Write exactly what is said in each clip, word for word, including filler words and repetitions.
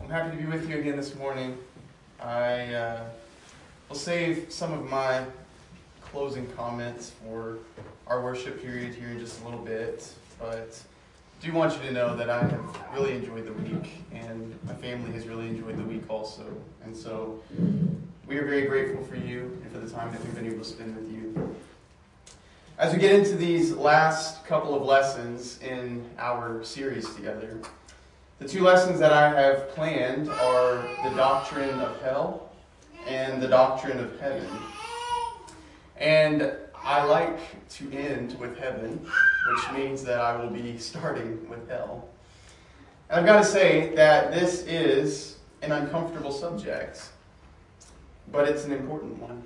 I'm happy to be with you again this morning. I uh, will save some of my closing comments for our worship period here in just a little bit, but I do want you to know that I have really enjoyed the week, and my family has really enjoyed the week also. And so we are very grateful for you and for the time that we've been able to spend with you. As we get into these last couple of lessons in our series together, the two lessons that I have planned are the doctrine of hell and the doctrine of heaven. And I like to end with heaven, which means that I will be starting with hell. And I've got to say that this is an uncomfortable subject, but it's an important one.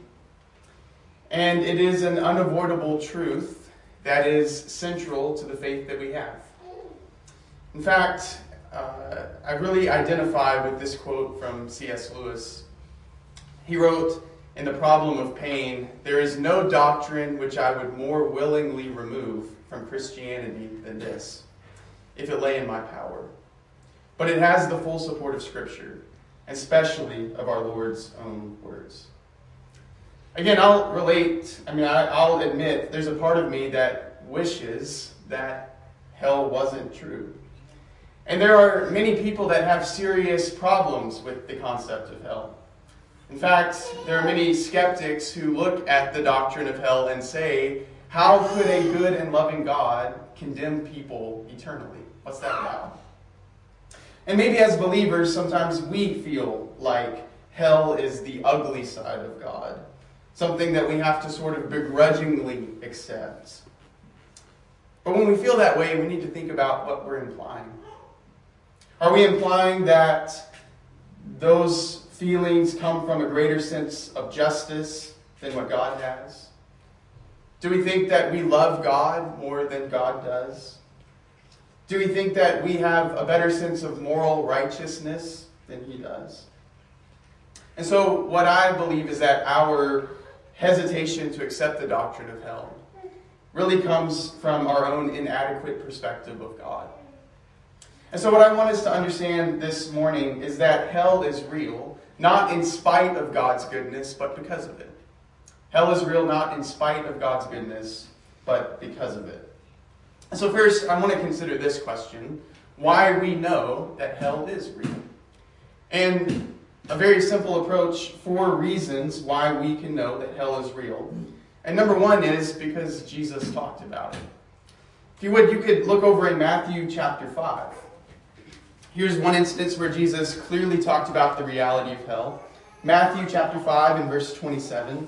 And it is an unavoidable truth that is central to the faith that we have. In fact, uh, I really identify with this quote from C S Lewis. He wrote, in The Problem of Pain, "There is no doctrine which I would more willingly remove from Christianity than this, if it lay in my power. But it has the full support of Scripture, and especially of our Lord's own words." Again, I'll relate, I mean, I, I'll admit, there's a part of me that wishes that hell wasn't true. And there are many people that have serious problems with the concept of hell. In fact, there are many skeptics who look at the doctrine of hell and say, how could a good and loving God condemn people eternally? What's that about? And maybe as believers, sometimes we feel like hell is the ugly side of God, something that we have to sort of begrudgingly accept. But when we feel that way, we need to think about what we're implying. Are we implying that those feelings come from a greater sense of justice than what God has? Do we think that we love God more than God does? Do we think that we have a better sense of moral righteousness than He does? And so what I believe is that our hesitation to accept the doctrine of hell really comes from our own inadequate perspective of God. And so what I want us to understand this morning is that hell is real, not in spite of God's goodness, but because of it. Hell is real not in spite of God's goodness, but because of it. And so first, I want to consider this question: why we know that hell is real. And a very simple approach, four reasons why we can know that hell is real. And number one is because Jesus talked about it. If you would, you could look over in Matthew chapter five. Here's one instance where Jesus clearly talked about the reality of hell. Matthew chapter five and verse twenty-seven.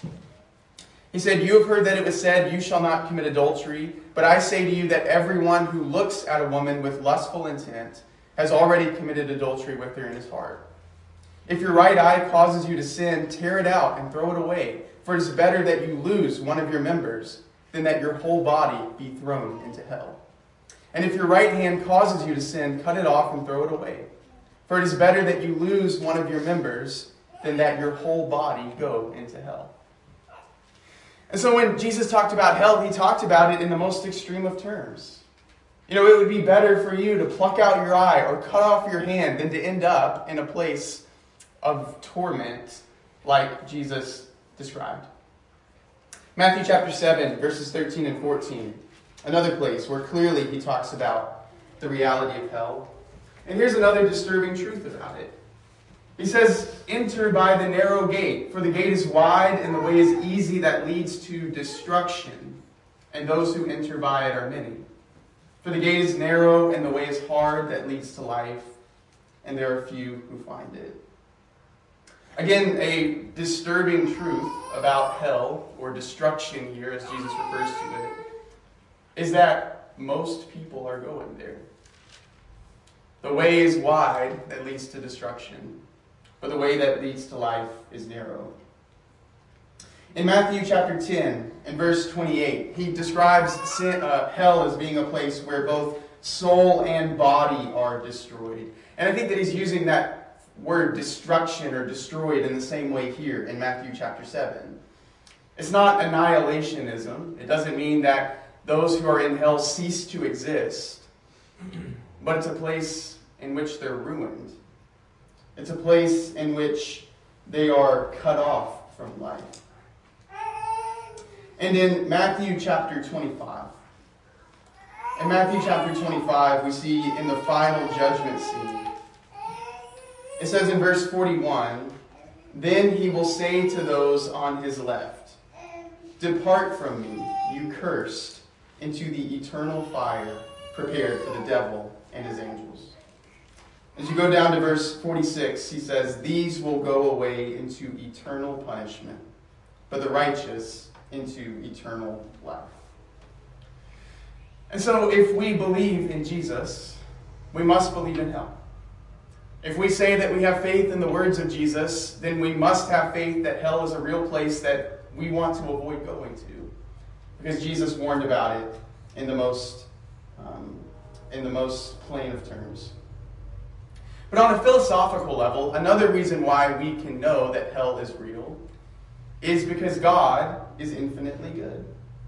He said, "You have heard that it was said, 'You shall not commit adultery.' But I say to you that everyone who looks at a woman with lustful intent has already committed adultery with her in his heart. If your right eye causes you to sin, tear it out and throw it away. For it is better that you lose one of your members than that your whole body be thrown into hell. And if your right hand causes you to sin, cut it off and throw it away. For it is better that you lose one of your members than that your whole body go into hell." And so when Jesus talked about hell, He talked about it in the most extreme of terms. You know, it would be better for you to pluck out your eye or cut off your hand than to end up in a place of torment like Jesus described. Matthew chapter seven, verses thirteen and fourteen. Another place where clearly He talks about the reality of hell. And here's another disturbing truth about it. He says, "Enter by the narrow gate, for the gate is wide and the way is easy that leads to destruction, and those who enter by it are many. For the gate is narrow and the way is hard that leads to life, and there are few who find it." Again, a disturbing truth about hell, or destruction here as Jesus refers to it, is that most people are going there. The way is wide that leads to destruction, but the way that leads to life is narrow. In Matthew chapter ten and verse twenty-eight, He describes sin, uh, hell as being a place where both soul and body are destroyed. And I think that He's using that word destruction or destroyed in the same way here in Matthew chapter seven. It's not annihilationism. It doesn't mean that those who are in hell cease to exist, but it's a place in which they're ruined. It's a place in which they are cut off from life. And in Matthew chapter twenty-five, in Matthew chapter twenty-five, we see in the final judgment scene, it says in verse forty-one, "Then he will say to those on his left, 'Depart from me, you cursed, into the eternal fire prepared for the devil and his angels.'" As you go down to verse forty-six, he says, "These will go away into eternal punishment, but the righteous into eternal life." And so if we believe in Jesus, we must believe in hell. If we say that we have faith in the words of Jesus, then we must have faith that hell is a real place that we want to avoid going to, because Jesus warned about it in the most, um, in the most plain of terms. But on a philosophical level, another reason why we can know that hell is real is because God is infinitely good.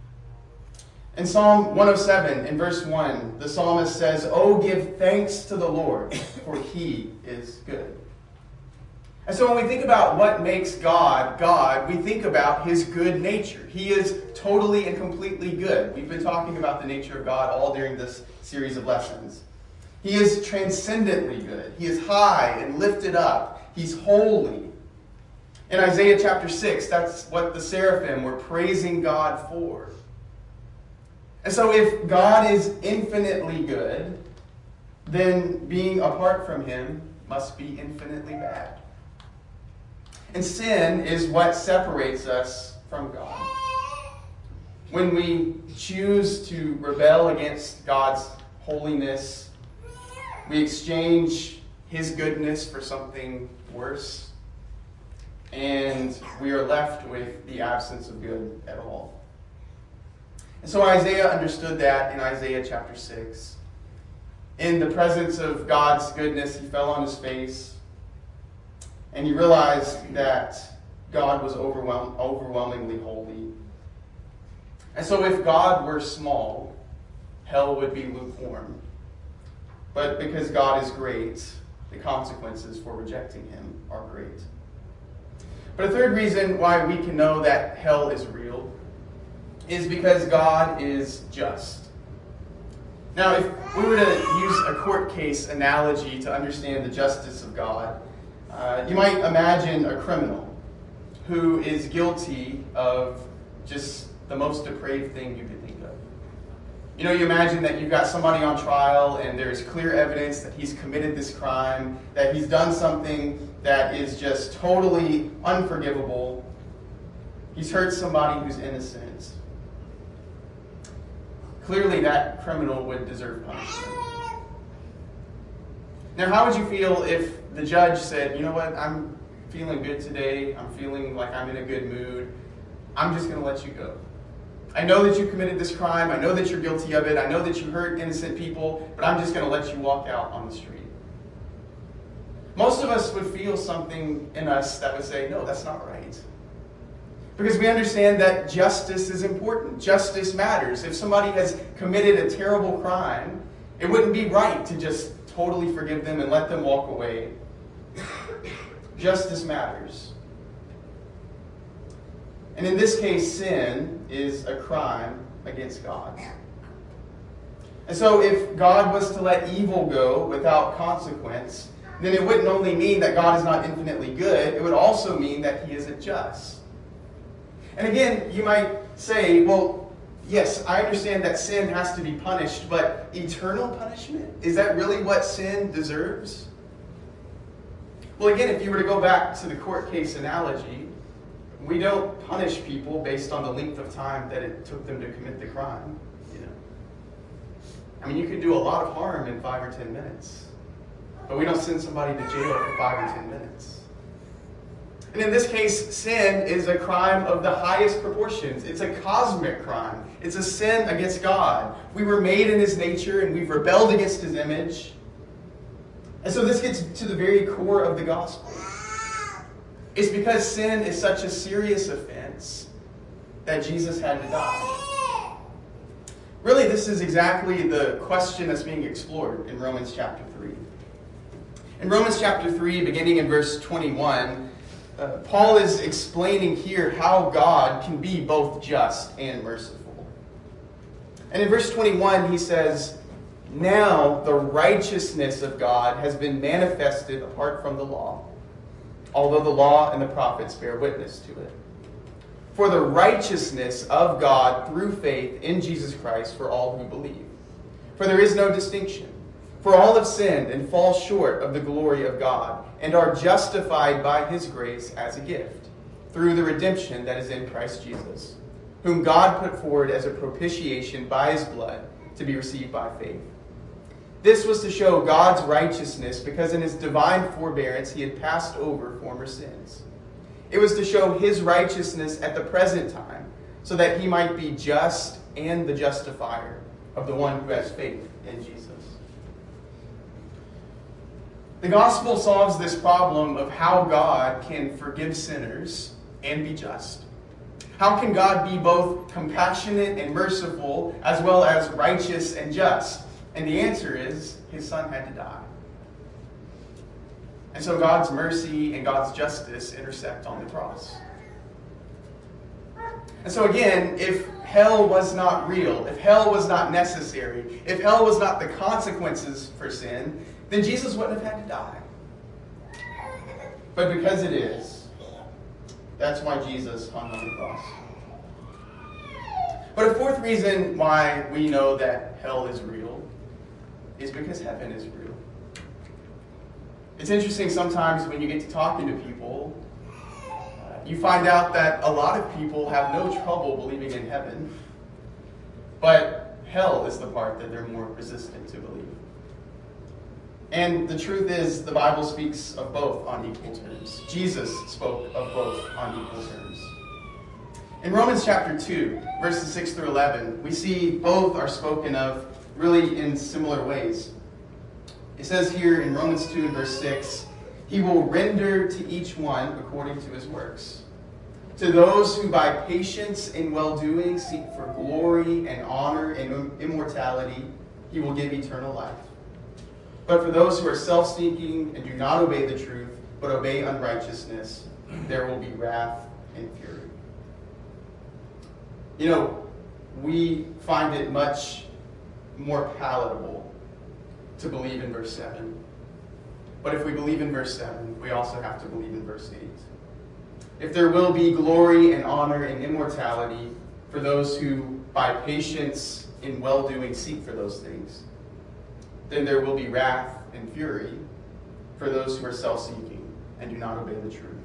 In Psalm one oh seven, in verse one, the psalmist says, "Oh, give thanks to the Lord, for he is good." And so when we think about what makes God God, we think about his good nature. He is totally and completely good. We've been talking about the nature of God all during this series of lessons. He is transcendently good. He is high and lifted up. He's holy. In Isaiah chapter six, that's what the seraphim were praising God for. And so if God is infinitely good, then being apart from him must be infinitely bad. And sin is what separates us from God. When we choose to rebel against God's holiness, we exchange his goodness for something worse, and we are left with the absence of good at all. And so Isaiah understood that in Isaiah chapter six. In the presence of God's goodness, he fell on his face, and he realized that God was overwhelm- overwhelmingly holy. And so if God were small, hell would be lukewarm. But because God is great, the consequences for rejecting him are great. But a third reason why we can know that hell is real is because God is just. Now, if we were to use a court case analogy to understand the justice of God, uh, you might imagine a criminal who is guilty of just the most depraved thing you could think of. You know, you imagine that you've got somebody on trial and there's clear evidence that he's committed this crime, that he's done something that is just totally unforgivable. He's hurt somebody who's innocent. Clearly, that criminal would deserve punishment. Now, how would you feel if the judge said, "You know what, I'm feeling good today. I'm feeling like I'm in a good mood. I'm just going to let you go. I know that you committed this crime. I know that you're guilty of it. I know that you hurt innocent people, but I'm just going to let you walk out on the street." Most of us would feel something in us that would say, no, that's not right. Because we understand that justice is important. Justice matters. If somebody has committed a terrible crime, it wouldn't be right to just totally forgive them and let them walk away. Justice matters. And in this case, sin is a crime against God. And so if God was to let evil go without consequence, then it wouldn't only mean that God is not infinitely good, it would also mean that he isn't just. And again, you might say, well, yes, I understand that sin has to be punished, but eternal punishment? Is that really what sin deserves? Well, again, if you were to go back to the court case analogy, we don't punish people based on the length of time that it took them to commit the crime. You know, I mean, you could do a lot of harm in five or ten minutes, but we don't send somebody to jail for five or ten minutes. And in this case, sin is a crime of the highest proportions. It's a cosmic crime. It's a sin against God. We were made in his nature, and we've rebelled against his image. And so this gets to the very core of the gospel. It's because sin is such a serious offense that Jesus had to die. Really, this is exactly the question that's being explored in Romans chapter three. In Romans chapter three, beginning in verse twenty-one, uh, Paul is explaining here how God can be both just and merciful. And in verse twenty-one, he says, "Now the righteousness of God has been manifested apart from the law, although the law and the prophets bear witness to it. For the righteousness of God through faith in Jesus Christ for all who believe. For there is no distinction. For all have sinned and fall short of the glory of God, and are justified by his grace as a gift, through the redemption that is in Christ Jesus, whom God put forward as a propitiation by his blood to be received by faith. This was to show God's righteousness, because in his divine forbearance he had passed over former sins. It was to show his righteousness at the present time, so that he might be just and the justifier of the one who has faith in Jesus." The gospel solves this problem of how God can forgive sinners and be just. How can God be both compassionate and merciful, as well as righteous and just? And the answer is, his son had to die. And so God's mercy and God's justice intersect on the cross. And so again, if hell was not real, if hell was not necessary, if hell was not the consequences for sin, then Jesus wouldn't have had to die. But because it is, that's why Jesus hung on the cross. But a fourth reason why we know that hell is real is because heaven is real. It's interesting sometimes when you get to talking to people, uh, you find out that a lot of people have no trouble believing in heaven, but hell is the part that they're more resistant to believe. And the truth is, the Bible speaks of both on equal terms. Jesus spoke of both on equal terms. In Romans chapter two, verses six through eleven, we see both are spoken of really in similar ways. It says here in Romans two and verse six, "He will render to each one according to his works. To those who by patience in well-doing seek for glory and honor and immortality, he will give eternal life. But for those who are self-seeking and do not obey the truth, but obey unrighteousness, there will be wrath and fury." You know, we find it much more palatable to believe in verse seven. But if we believe in verse seven, we also have to believe in verse eight. If there will be glory and honor and immortality for those who, by patience in well-doing, seek for those things, then there will be wrath and fury for those who are self-seeking and do not obey the truth.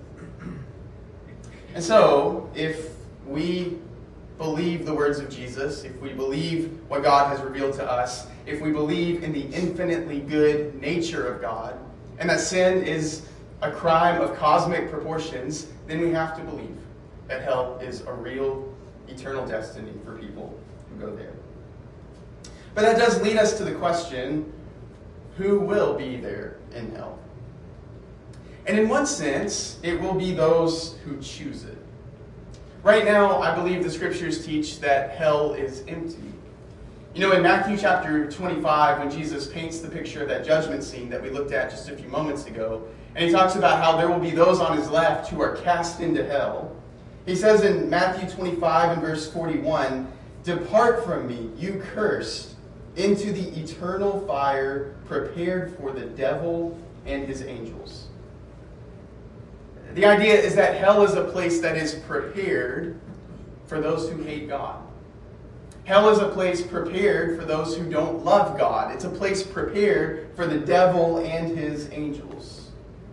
And so, if we believe the words of Jesus, if we believe what God has revealed to us, if we believe in the infinitely good nature of God, and that sin is a crime of cosmic proportions, then we have to believe that hell is a real, eternal destiny for people who go there. But that does lead us to the question, who will be there in hell? And in one sense, it will be those who choose it. Right now, I believe the scriptures teach that hell is empty. You know, in Matthew chapter twenty-five, when Jesus paints the picture of that judgment scene that we looked at just a few moments ago, and he talks about how there will be those on his left who are cast into hell. He says in Matthew twenty-five and verse forty-one, "Depart from me, you cursed, into the eternal fire prepared for the devil and his angels." The idea is that hell is a place that is prepared for those who hate God. Hell is a place prepared for those who don't love God. It's a place prepared for the devil and his angels.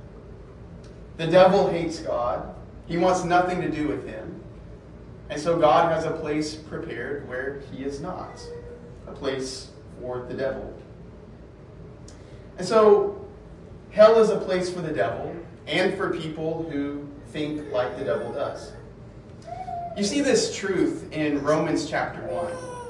The devil hates God. He wants nothing to do with him. And so God has a place prepared where he is not. A place for the devil. And so hell is a place for the devil and for people who think like the devil does. You see this truth in Romans chapter one.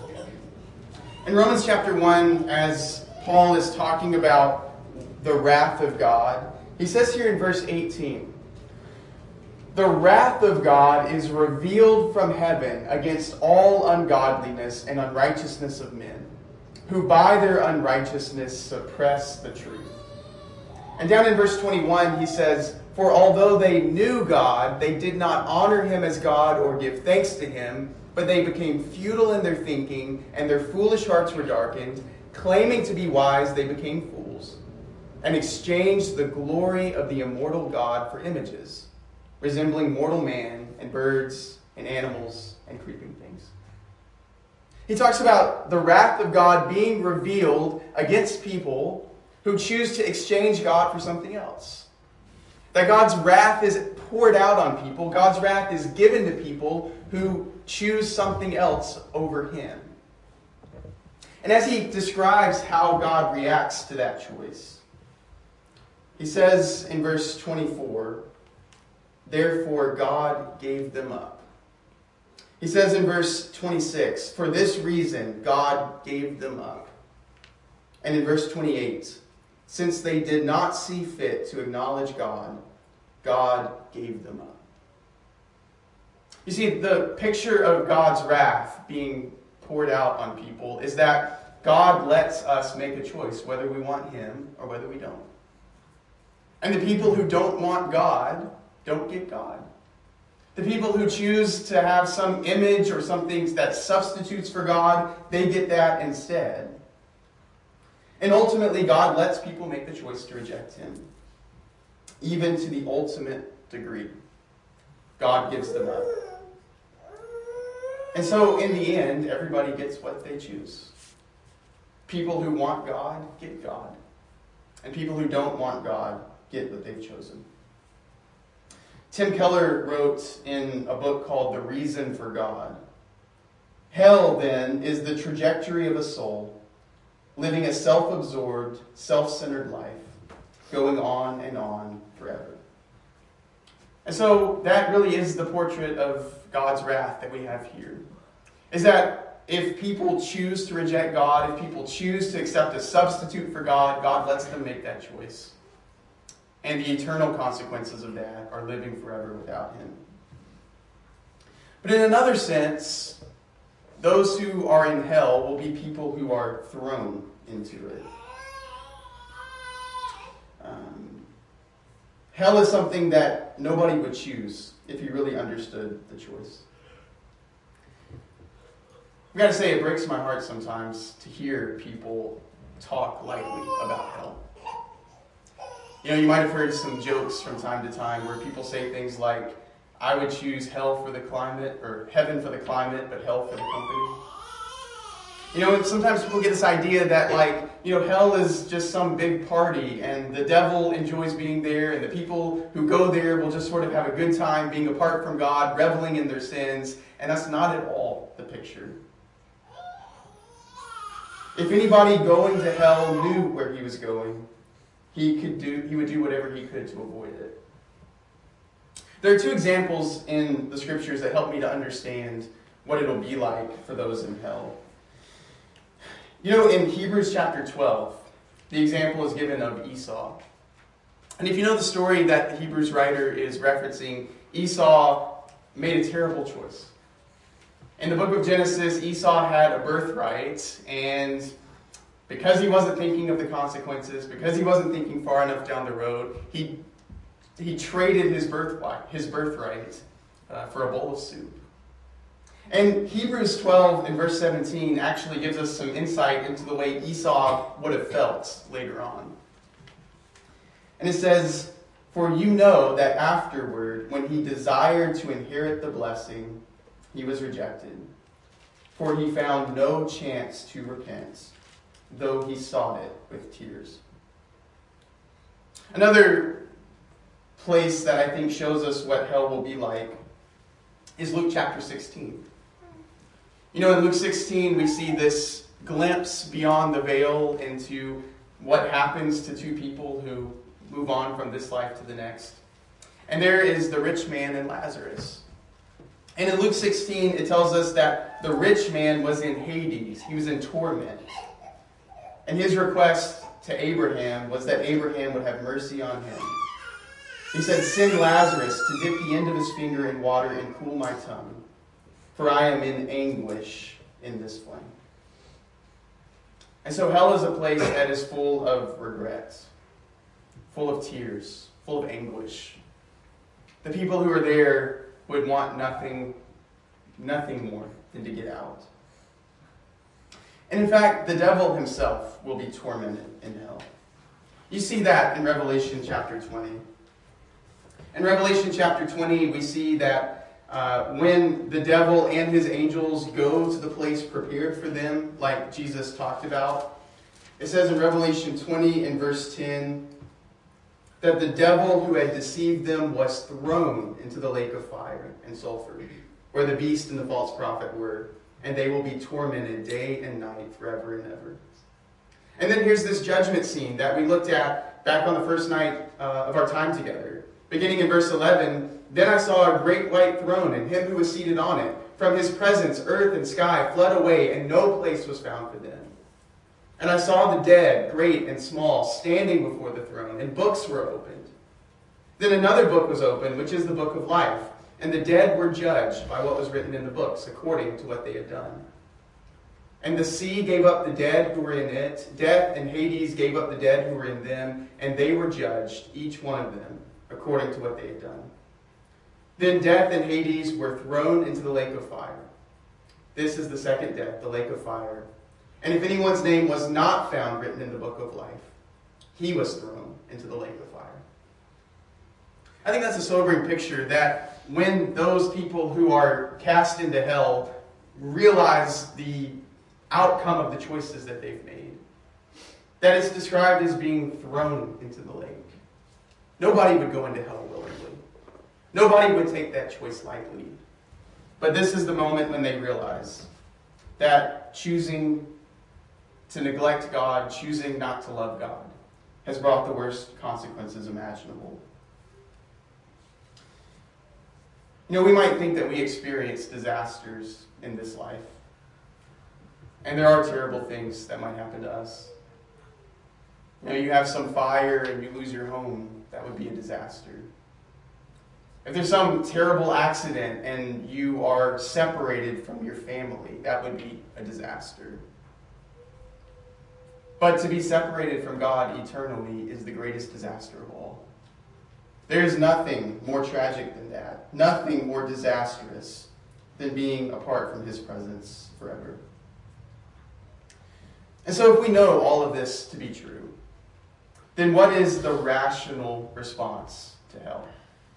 In Romans chapter one, as Paul is talking about the wrath of God, he says here in verse eighteen, "The wrath of God is revealed from heaven against all ungodliness and unrighteousness of men, who by their unrighteousness suppress the truth. And down in verse twenty-one, he says, "For although they knew God, they did not honor him as God or give thanks to him, but they became futile in their thinking, and their foolish hearts were darkened. Claiming to be wise, they became fools, and exchanged the glory of the immortal God for images, resembling mortal man and birds and animals and creeping things." He talks about the wrath of God being revealed against people who choose to exchange God for something else. That God's wrath is poured out on people. God's wrath is given to people who choose something else over him. And as he describes how God reacts to that choice, he says in verse twenty-four, "Therefore God gave them up." He says in verse twenty-six, "For this reason God gave them up." And in verse twenty-eight, "Since they did not see fit to acknowledge God, God gave them up." You see, the picture of God's wrath being poured out on people is that God lets us make a choice whether we want him or whether we don't. And the people who don't want God don't get God. The people who choose to have some image or something that substitutes for God, they get that instead. And ultimately, God lets people make the choice to reject him, even to the ultimate degree. God gives them up. And so, in the end, everybody gets what they choose. People who want God get God. And people who don't want God get what they've chosen. Tim Keller wrote in a book called The Reason for God, "Hell, then, is the trajectory of a soul, living a self-absorbed, self-centered life, going on and on forever." And so that really is the portrait of God's wrath that we have here. Is that if people choose to reject God, if people choose to accept a substitute for God, God lets them make that choice. And the eternal consequences of that are living forever without him. But in another sense, those who are in hell will be people who are thrown into it. Um, hell is something that nobody would choose if you really understood the choice. I've got to say, it breaks my heart sometimes to hear people talk lightly about hell. You know, you might have heard some jokes from time to time where people say things like, "I would choose hell for the climate," or "heaven for the climate, but hell for the company." You know, sometimes people get this idea that, like, you know, hell is just some big party and the devil enjoys being there and the people who go there will just sort of have a good time being apart from God, reveling in their sins. And that's not at all the picture. If anybody going to hell knew where he was going, he could do he would do whatever he could to avoid it. There are two examples in the scriptures that help me to understand what it'll be like for those in hell. You know, in Hebrews chapter twelve, the example is given of Esau. And if you know the story that the Hebrews writer is referencing, Esau made a terrible choice. In the book of Genesis, Esau had a birthright, and because he wasn't thinking of the consequences, because he wasn't thinking far enough down the road, he he traded his birthright, his birthright uh, for a bowl of soup. And Hebrews twelve in verse seventeen actually gives us some insight into the way Esau would have felt later on. And it says, "For you know that afterward, when he desired to inherit the blessing, he was rejected. For he found no chance to repent, though he sought it with tears." Another place that I think shows us what hell will be like is Luke chapter sixteen. You know, in Luke sixteen, we see this glimpse beyond the veil into what happens to two people who move on from this life to the next. And there is the rich man and Lazarus. And in Luke sixteen, it tells us that the rich man was in Hades. He was in torment. And his request to Abraham was that Abraham would have mercy on him. He said, "Send Lazarus to dip the end of his finger in water and cool my tongue, for I am in anguish in this flame." And so hell is a place that is full of regrets, full of tears, full of anguish. The people who are there would want nothing, nothing more than to get out. And in fact, the devil himself will be tormented in hell. You see that in Revelation chapter twenty. In Revelation chapter twenty, we see that uh, when the devil and his angels go to the place prepared for them, like Jesus talked about, it says in Revelation twenty and verse ten, that the devil who had deceived them was thrown into the lake of fire and sulfur, where the beast and the false prophet were, and they will be tormented day and night forever and ever. And then here's this judgment scene that we looked at back on the first night uh, of our time together. Beginning in verse eleven, then I saw a great white throne and him who was seated on it. From his presence, earth and sky fled away, and no place was found for them. And I saw the dead, great and small, standing before the throne, and books were opened. Then another book was opened, which is the book of life. And the dead were judged by what was written in the books, according to what they had done. And the sea gave up the dead who were in it. Death and Hades gave up the dead who were in them, and they were judged, each one of them, according to what they had done. Then death and Hades were thrown into the lake of fire. This is the second death, the lake of fire. And if anyone's name was not found written in the book of life, he was thrown into the lake of fire. I think that's a sobering picture, that when those people who are cast into hell realize the outcome of the choices that they've made, that it's described as being thrown into the lake. Nobody would go into hell willingly. Nobody would take that choice lightly. But this is the moment when they realize that choosing to neglect God, choosing not to love God, has brought the worst consequences imaginable. You know, we might think that we experience disasters in this life. And there are terrible things that might happen to us. You know, you have some fire and you lose your home. That would be a disaster. If there's some terrible accident and you are separated from your family, that would be a disaster. But to be separated from God eternally is the greatest disaster of all. There is nothing more tragic than that. Nothing more disastrous than being apart from His presence forever. And so if we know all of this to be true, then what is the rational response to hell?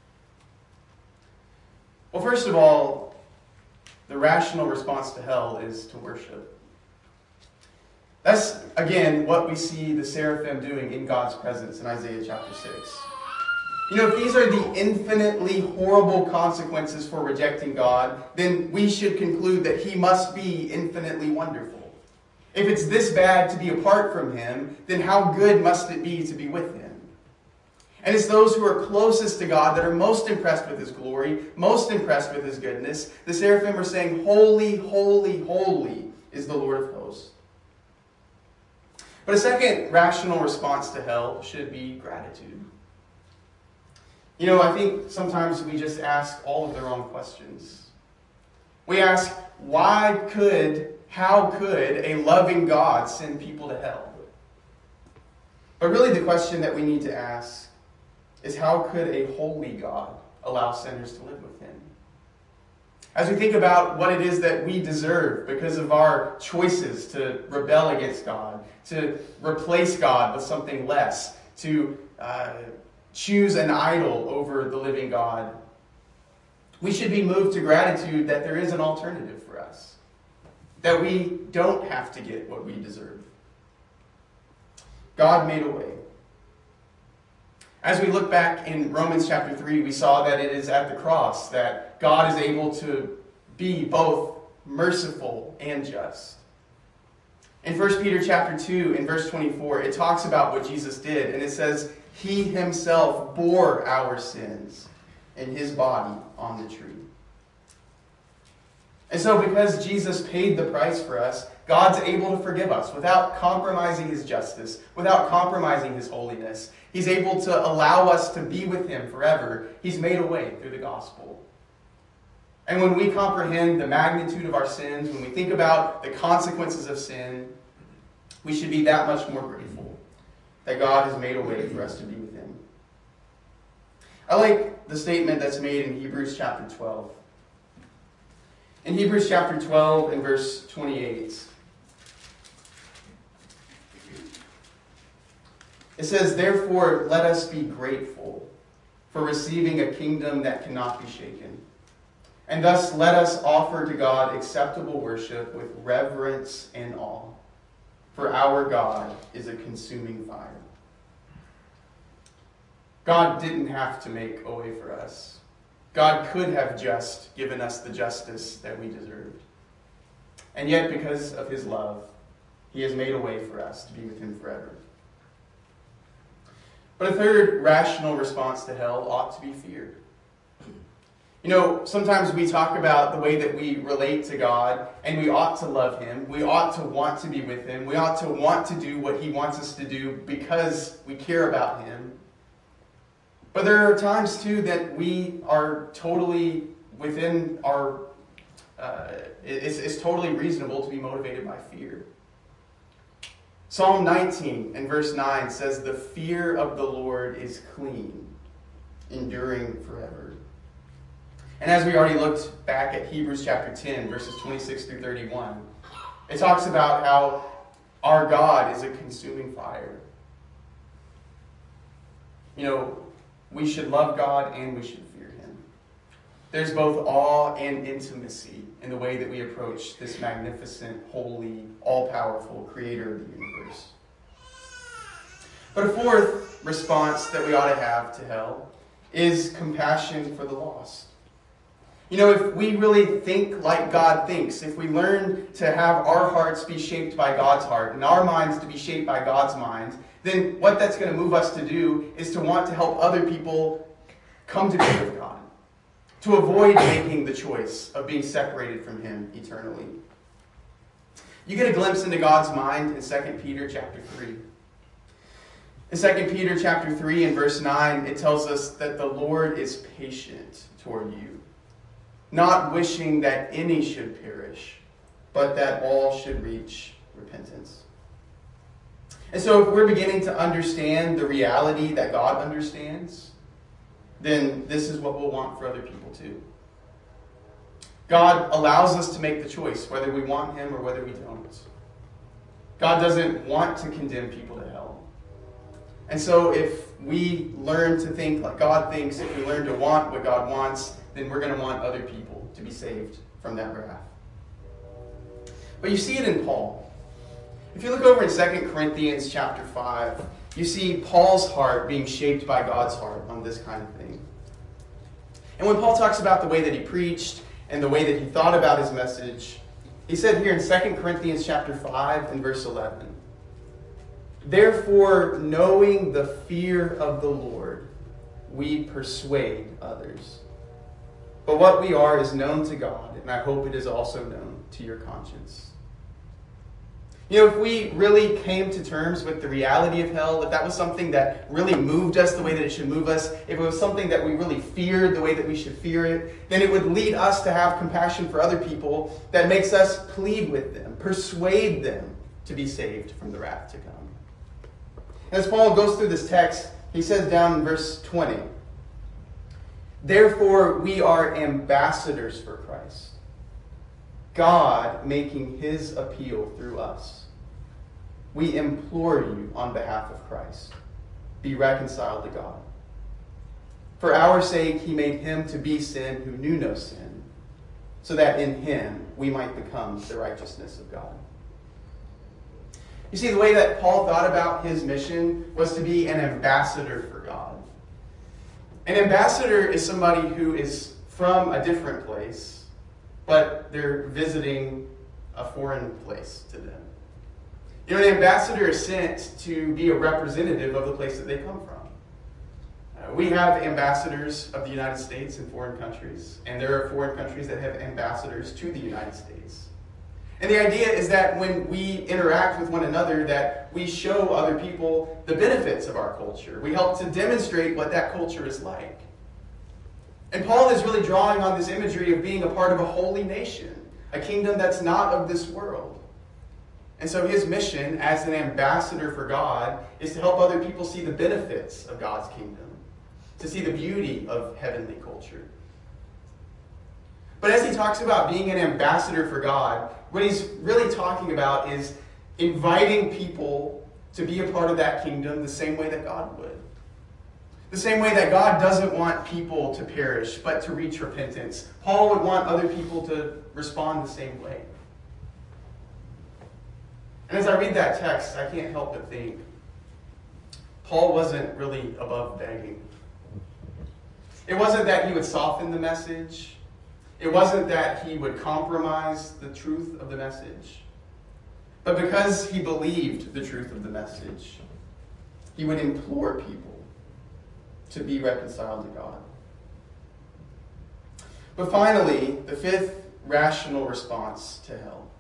Well, first of all, the rational response to hell is to worship. That's, again, what we see the seraphim doing in God's presence in Isaiah chapter six. You know, if these are the infinitely horrible consequences for rejecting God, then we should conclude that He must be infinitely wonderful. If it's this bad to be apart from Him, then how good must it be to be with Him? And it's those who are closest to God that are most impressed with His glory, most impressed with His goodness. The seraphim are saying, "Holy, holy, holy is the Lord of hosts." But a second rational response to hell should be gratitude. You know, I think sometimes we just ask all of the wrong questions. We ask, why could, how could a loving God send people to hell? But really the question that we need to ask is, how could a holy God allow sinners to live with Him? As we think about what it is that we deserve because of our choices to rebel against God, to replace God with something less, to uh, choose an idol over the living God, we should be moved to gratitude that there is an alternative for us, that we don't have to get what we deserve. God made a way. As we look back in Romans chapter three, we saw that it is at the cross that God is able to be both merciful and just. In First Peter chapter two, in verse twenty-four, it talks about what Jesus did, and it says, He Himself bore our sins in His body on the tree. And so because Jesus paid the price for us, God's able to forgive us without compromising His justice, without compromising His holiness. He's able to allow us to be with Him forever. He's made a way through the gospel. And when we comprehend the magnitude of our sins, when we think about the consequences of sin, we should be that much more grateful that God has made a way for us to be with him. I like the statement that's made in Hebrews chapter twelve. In Hebrews chapter twelve and verse twenty-eight, it says, "Therefore let us be grateful for receiving a kingdom that cannot be shaken. And thus let us offer to God acceptable worship with reverence and awe. For our God is a consuming fire." God didn't have to make a way for us. God could have just given us the justice that we deserved. And yet, because of his love, he has made a way for us to be with him forever. But a third rational response to hell ought to be fear. You know, sometimes we talk about the way that we relate to God, and we ought to love him. We ought to want to be with him. We ought to want to do what he wants us to do because we care about him. But there are times, too, that we are totally within our... Uh, it's, it's totally reasonable to be motivated by fear. Psalm nineteen and verse nine says, "The fear of the Lord is clean, enduring forever." And as we already looked back at Hebrews chapter ten, verses twenty-six through thirty-one, it talks about how our God is a consuming fire. You know, we should love God and we should fear him. There's both awe and intimacy in the way that we approach this magnificent, holy, all-powerful creator of the universe. But a fourth response that we ought to have to hell is compassion for the lost. You know, if we really think like God thinks, if we learn to have our hearts be shaped by God's heart and our minds to be shaped by God's mind, then what that's going to move us to do is to want to help other people come to be with God, to avoid making the choice of being separated from him eternally. You get a glimpse into God's mind in Second Peter chapter three. In Second Peter chapter three and verse nine, it tells us that the Lord is patient toward you, not wishing that any should perish, but that all should reach repentance. And so if we're beginning to understand the reality that God understands, then this is what we'll want for other people too. God allows us to make the choice whether we want him or whether we don't. God doesn't want to condemn people to hell. And so if we learn to think like God thinks, if we learn to want what God wants, then we're going to want other people to be saved from that wrath. But you see it in Paul. If you look over in Second Corinthians chapter five, you see Paul's heart being shaped by God's heart on this kind of thing. And when Paul talks about the way that he preached and the way that he thought about his message, he said here in Second Corinthians chapter five and verse eleven, "Therefore, knowing the fear of the Lord, we persuade others. But what we are is known to God, and I hope it is also known to your conscience." You know, if we really came to terms with the reality of hell, if that was something that really moved us the way that it should move us, if it was something that we really feared the way that we should fear it, then it would lead us to have compassion for other people that makes us plead with them, persuade them to be saved from the wrath to come. As Paul goes through this text, he says down in verse twenty, "Therefore we are ambassadors for Christ, God making his appeal through us. We implore you on behalf of Christ, be reconciled to God. For our sake he made him to be sin who knew no sin, so that in him we might become the righteousness of God." You see, the way that Paul thought about his mission was to be an ambassador for God. An ambassador is somebody who is from a different place, but they're visiting a foreign place to them. You know, an ambassador is sent to be a representative of the place that they come from. Uh, we have ambassadors of the United States in foreign countries, and there are foreign countries that have ambassadors to the United States. And the idea is that when we interact with one another, that we show other people the benefits of our culture. We help to demonstrate what that culture is like. And Paul is really drawing on this imagery of being a part of a holy nation, a kingdom that's not of this world. And so his mission as an ambassador for God is to help other people see the benefits of God's kingdom, to see the beauty of heavenly culture. But as he talks about being an ambassador for God, what he's really talking about is inviting people to be a part of that kingdom the same way that God would. The same way that God doesn't want people to perish, but to reach repentance. Paul would want other people to respond the same way. And as I read that text, I can't help but think, Paul wasn't really above begging. It wasn't that he would soften the message. It wasn't that he would compromise the truth of the message. But because he believed the truth of the message, he would implore people to be reconciled to God. But finally, the fifth rational response to hell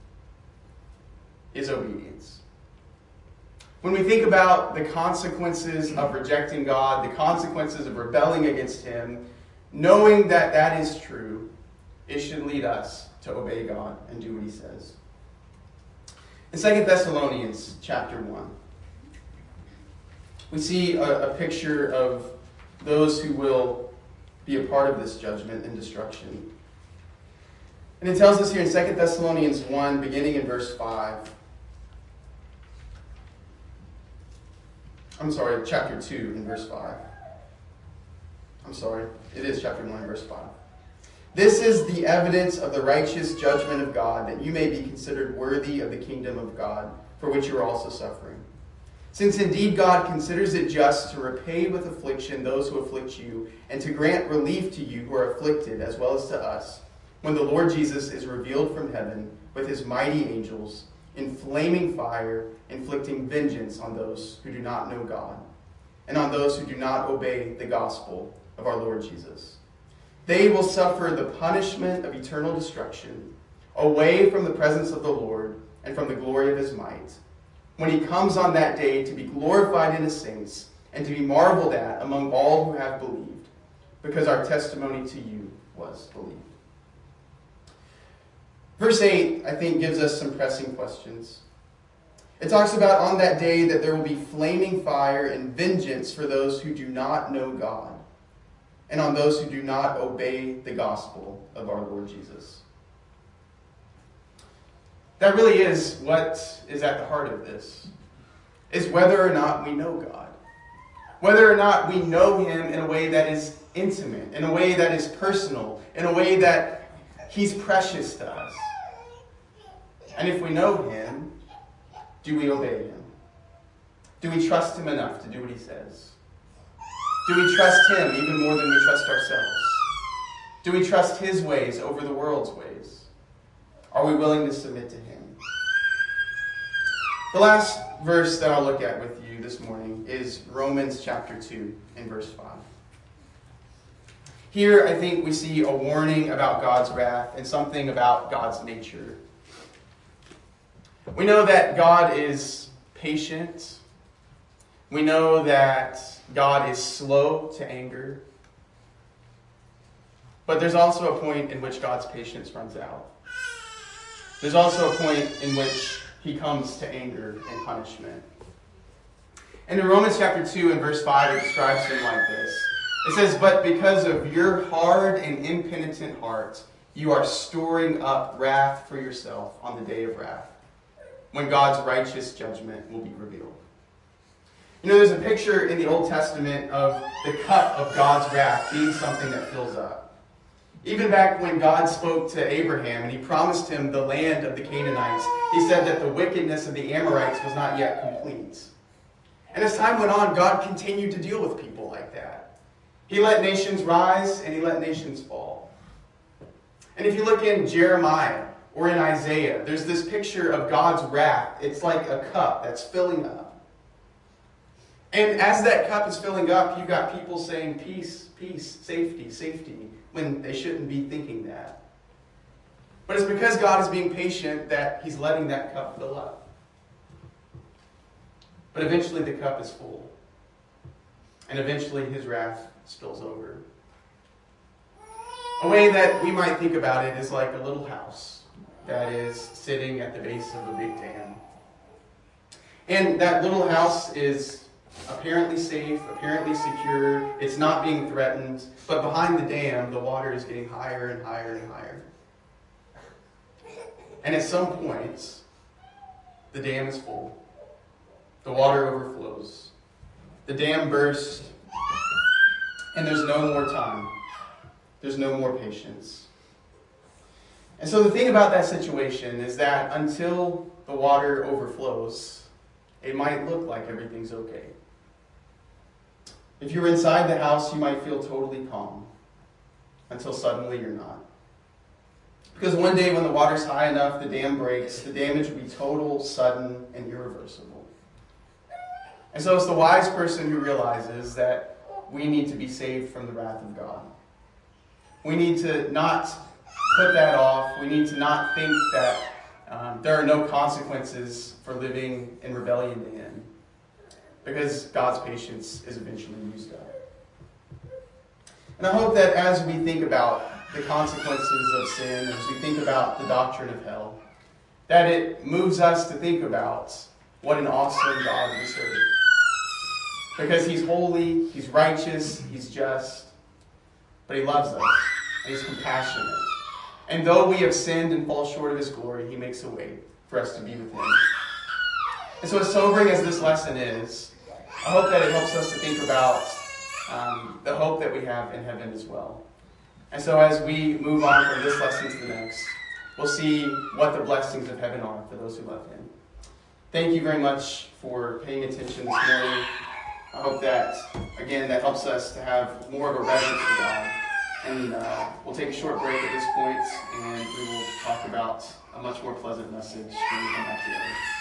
is obedience. When we think about the consequences of rejecting God, the consequences of rebelling against him, knowing that that is true, it should lead us to obey God and do what he says. In Second Thessalonians chapter one, we see a, a picture of those who will be a part of this judgment and destruction. And it tells us here in Second Thessalonians one, beginning in verse five. I'm sorry, chapter two in verse five. I'm sorry, it is chapter one, verse five. This is the evidence of the righteous judgment of God, that you may be considered worthy of the kingdom of God, for which you are also suffering. Since indeed God considers it just to repay with affliction those who afflict you, and to grant relief to you who are afflicted, as well as to us, when the Lord Jesus is revealed from heaven with his mighty angels, in flaming fire, inflicting vengeance on those who do not know God, and on those who do not obey the gospel of our Lord Jesus. They will suffer the punishment of eternal destruction, away from the presence of the Lord and from the glory of his might, when he comes on that day to be glorified in his saints and to be marveled at among all who have believed, because our testimony to you was believed. Verse eight, I think, gives us some pressing questions. It talks about on that day that there will be flaming fire and vengeance for those who do not know God, and on those who do not obey the gospel of our Lord Jesus. That really is what is at the heart of this, is whether or not we know God. Whether or not we know him in a way that is intimate, in a way that is personal, in a way that he's precious to us. And if we know him, do we obey him? Do we trust him enough to do what he says? Do we trust him even more than we trust ourselves? Do we trust his ways over the world's ways? Are we willing to submit to him? The last verse that I'll look at with you this morning is Romans chapter two and verse five. Here, I think we see a warning about God's wrath and something about God's nature. We know that God is patient. We know that God is slow to anger. But there's also a point in which God's patience runs out. There's also a point in which he comes to anger and punishment. And in Romans chapter two and verse five, it describes him like this. It says, "But because of your hard and impenitent heart, you are storing up wrath for yourself on the day of wrath, when God's righteous judgment will be revealed." You know, there's a picture in the Old Testament of the cup of God's wrath being something that fills up. Even back when God spoke to Abraham and he promised him the land of the Canaanites, he said that the wickedness of the Amorites was not yet complete. And as time went on, God continued to deal with people like that. He let nations rise and he let nations fall. And if you look in Jeremiah or in Isaiah, there's this picture of God's wrath. It's like a cup that's filling up. And as that cup is filling up, you've got people saying peace, peace, safety, safety, when they shouldn't be thinking that. But it's because God is being patient that he's letting that cup fill up. But eventually the cup is full. And eventually his wrath spills over. A way that we might think about it is like a little house that is sitting at the base of a big dam. And that little house is apparently safe, apparently secure. It's not being threatened. But behind the dam, the water is getting higher and higher and higher. And at some point, the dam is full. The water overflows. The dam bursts. And there's no more time. There's no more patience. And so the thing about that situation is that until the water overflows, it might look like everything's okay. If you're inside the house, you might feel totally calm until suddenly you're not. Because one day when the water's high enough, the dam breaks, the damage will be total, sudden, and irreversible. And so it's the wise person who realizes that we need to be saved from the wrath of God. We need to not put that off. We need to not think that um, there are no consequences for living in rebellion to Him, because God's patience is eventually used up. And I hope that as we think about the consequences of sin, as we think about the doctrine of hell, that it moves us to think about what an awesome God we serve. Because He's holy, He's righteous, He's just, but He loves us, and He's compassionate. And though we have sinned and fall short of His glory, He makes a way for us to be with Him. And so as sobering as this lesson is, I hope that it helps us to think about um, the hope that we have in heaven as well. And so as we move on from this lesson to the next, we'll see what the blessings of heaven are for those who love Him. Thank you very much for paying attention this morning. I hope that, again, that helps us to have more of a reverence for God. And uh, we'll take a short break at this point, and we will talk about a much more pleasant message when we come back together.